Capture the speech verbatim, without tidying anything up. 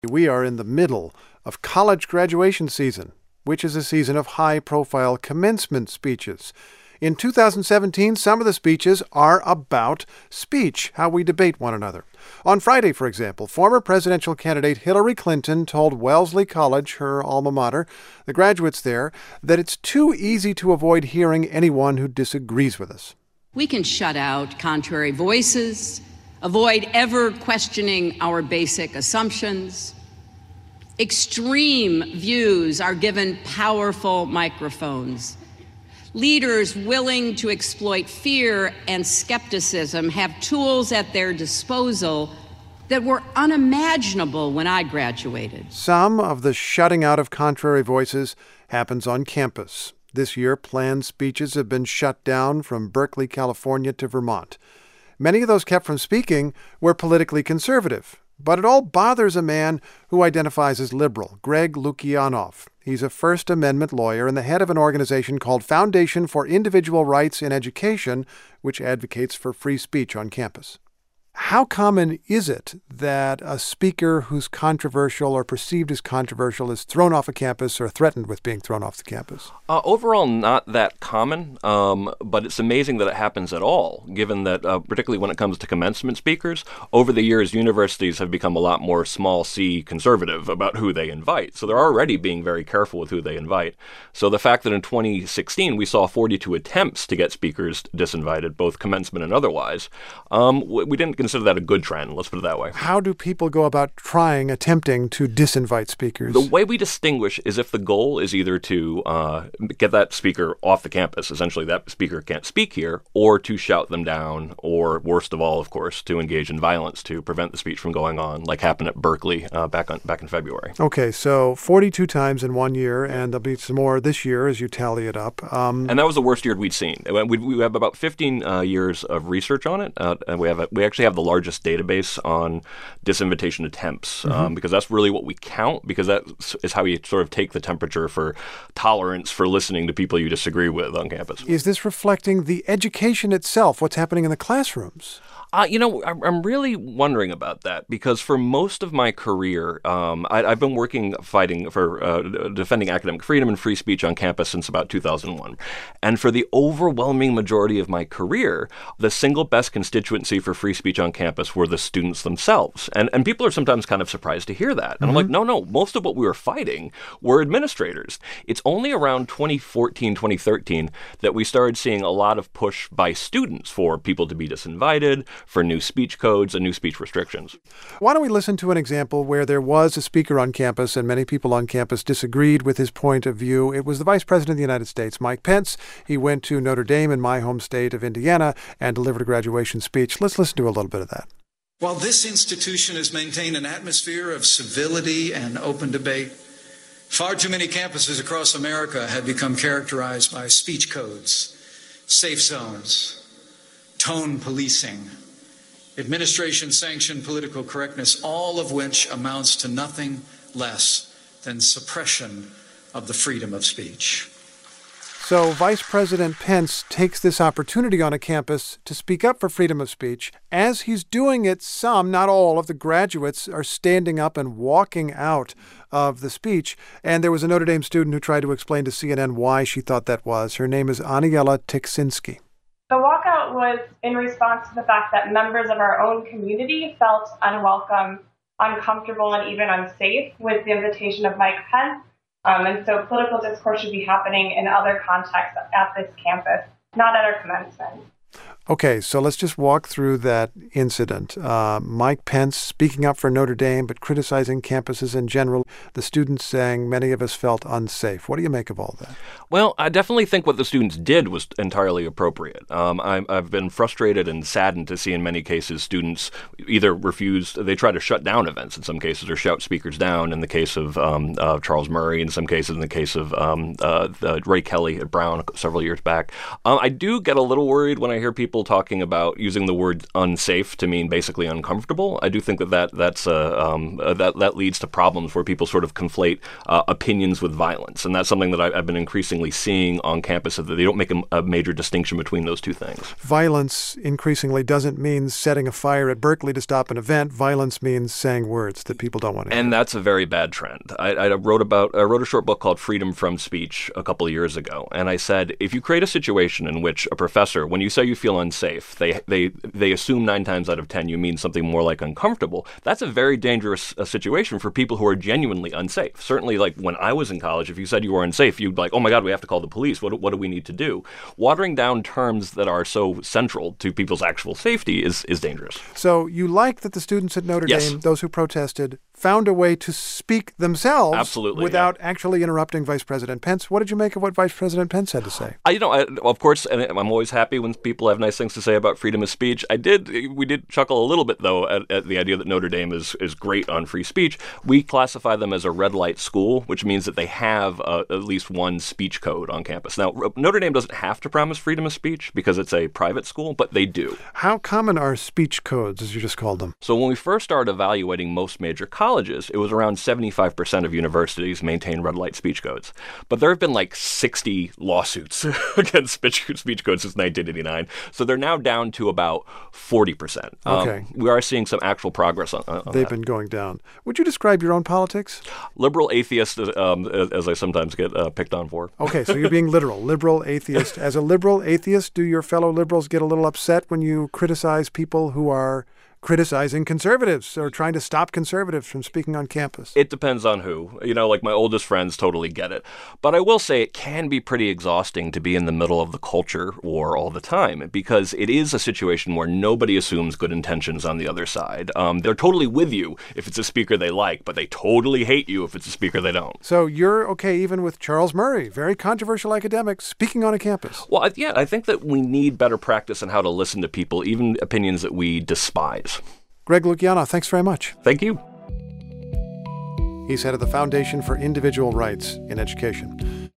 We are in the middle of college graduation season, which is a season of high-profile commencement speeches. In two thousand seventeen, some of the speeches are about speech, how we debate one another. On Friday, for example, former presidential candidate Hillary Clinton told Wellesley College, her alma mater, the graduates there, that it's too easy to avoid hearing anyone who disagrees with us. We can shut out contrary voices, avoid ever questioning our basic assumptions. Extreme views are given powerful microphones. Leaders willing to exploit fear and skepticism have tools at their disposal that were unimaginable when I graduated. Some of the shutting out of contrary voices happens on campus. This year, planned speeches have been shut down from Berkeley, California to Vermont. Many of those kept from speaking were politically conservative. But it all bothers a man who identifies as liberal, Greg Lukianoff. He's a First Amendment lawyer and the head of an organization called Foundation for Individual Rights in Education, which advocates for free speech on campus. How common is it that a speaker who's controversial or perceived as controversial is thrown off a campus or threatened with being thrown off the campus? Uh, overall, not that common, um, but it's amazing that it happens at all, given that, uh, particularly when it comes to commencement speakers, over the years, universities have become a lot more small c conservative about who they invite. So they're already being very careful with who they invite. So the fact that in twenty sixteen we saw forty-two attempts to get speakers disinvited, both commencement and otherwise, um, we didn't consider that a good trend, let's put it that way. How do people go about trying, attempting to disinvite speakers? The way we distinguish is if the goal is either to uh, get that speaker off the campus, essentially that speaker can't speak here, or to shout them down, or worst of all, of course, to engage in violence to prevent the speech from going on, like happened at Berkeley uh, back on back in February. Okay, so forty-two times in one year, and there'll be some more this year as you tally it up. Um, and that was the worst year we'd seen. We, we have about fifteen uh, years of research on it, uh, and we have a, we actually have the largest database on disinvitation attempts, um, mm-hmm. because that's really what we count, because that is how you sort of take the temperature for tolerance for listening to people you disagree with on campus. Is this reflecting the education itself, what's happening in the classrooms? Uh, you know, I'm really wondering about that, because for most of my career, um, I, I've been working fighting for uh, defending academic freedom and free speech on campus since about two thousand one. And for the overwhelming majority of my career, the single best constituency for free speech on campus were the students themselves. And and people are sometimes kind of surprised to hear that. And mm-hmm. I'm like, no, no, most of what we were fighting were administrators. It's only around twenty fourteen, twenty thirteen that we started seeing a lot of push by students for people to be disinvited, for new speech codes and new speech restrictions. Why don't we listen to an example where there was a speaker on campus and many people on campus disagreed with his point of view. It was the Vice President of the United States, Mike Pence. He went to Notre Dame in my home state of Indiana and delivered a graduation speech. Let's listen to a little bit of that. While this institution has maintained an atmosphere of civility and open debate, far too many campuses across America have become characterized by speech codes, safe zones, tone policing, administration-sanctioned political correctness, all of which amounts to nothing less than suppression of the freedom of speech. So Vice President Pence takes this opportunity on a campus to speak up for freedom of speech. As he's doing it, some, not all, of the graduates are standing up and walking out of the speech. And there was a Notre Dame student who tried to explain to C N N why she thought that was. Her name is Aniela Tiksinski. The walkout was in response to the fact that members of our own community felt unwelcome, uncomfortable, and even unsafe with the invitation of Mike Pence. Um, and so political discourse should be happening in other contexts at this campus, not at our commencement. Okay, so let's just walk through that incident. Uh, Mike Pence speaking up for Notre Dame, but criticizing campuses in general. The students saying many of us felt unsafe. What do you make of all that? Well, I definitely think what the students did was entirely appropriate. Um, I, I've been frustrated and saddened to see in many cases students either refuse, they try to shut down events in some cases or shout speakers down in the case of um, uh, Charles Murray, in some cases in the case of um, uh, uh, Ray Kelly at Brown several years back. Um, I do get a little worried when I hear people people talking about using the word unsafe to mean basically uncomfortable. I do think that, that that's uh, um, uh, that that leads to problems where people sort of conflate uh, opinions with violence, and that's something that I, I've been increasingly seeing on campus, that they don't make a, a major distinction between those two things. Violence increasingly doesn't mean setting a fire at Berkeley to stop an event. Violence means saying words that people don't want to hear. And that's a very bad trend. I, I wrote about I wrote a short book called Freedom from Speech a couple of years ago, and I said, if you create a situation in which a professor, when you say you feel unsafe, they they they assume nine times out of ten you mean something more like uncomfortable. That's a very dangerous uh, situation for people who are genuinely unsafe. Certainly, like when I was in college, if you said you were unsafe, you'd be like, oh my God, we have to call the police. What, what do we need to do? Watering down terms that are so central to people's actual safety is, is dangerous. So you like that the students at Notre Yes. Dame, those who protested, found a way to speak themselves Absolutely, without yeah. actually interrupting Vice President Pence. What did you make of what Vice President Pence had to say? I, you know, I, of course, and I'm always happy when people have nice things to say about freedom of speech. I did, we did chuckle a little bit, though, at, at the idea that Notre Dame is, is great on free speech. We classify them as a red light school, which means that they have uh, at least one speech code on campus. Now, Notre Dame doesn't have to promise freedom of speech because it's a private school, but they do. How common are speech codes, as you just called them? So when we first started evaluating most major colleges, it was around seventy-five percent of universities maintain red light speech codes. But there have been like sixty lawsuits against speech, speech codes since nineteen eighty-nine. So they're now down to about forty percent. Okay. Um, we are seeing some actual progress on, on They've that. been going down. Would you describe your own politics? Liberal atheist, um, as I sometimes get uh, picked on for. Okay, so you're being literal. Liberal atheist. As a liberal atheist, do your fellow liberals get a little upset when you criticize people who are criticizing conservatives or trying to stop conservatives from speaking on campus? It depends on who. You know, like my oldest friends totally get it. But I will say it can be pretty exhausting to be in the middle of the culture war all the time, because it is a situation where nobody assumes good intentions on the other side. Um, they're totally with you if it's a speaker they like, but they totally hate you if it's a speaker they don't. So you're okay even with Charles Murray, very controversial academic, speaking on a campus. Well, I, yeah, I think that we need better practice on how to listen to people, even opinions that we despise. Greg Lukianoff, thanks very much. Thank you. He's head of the Foundation for Individual Rights in Education.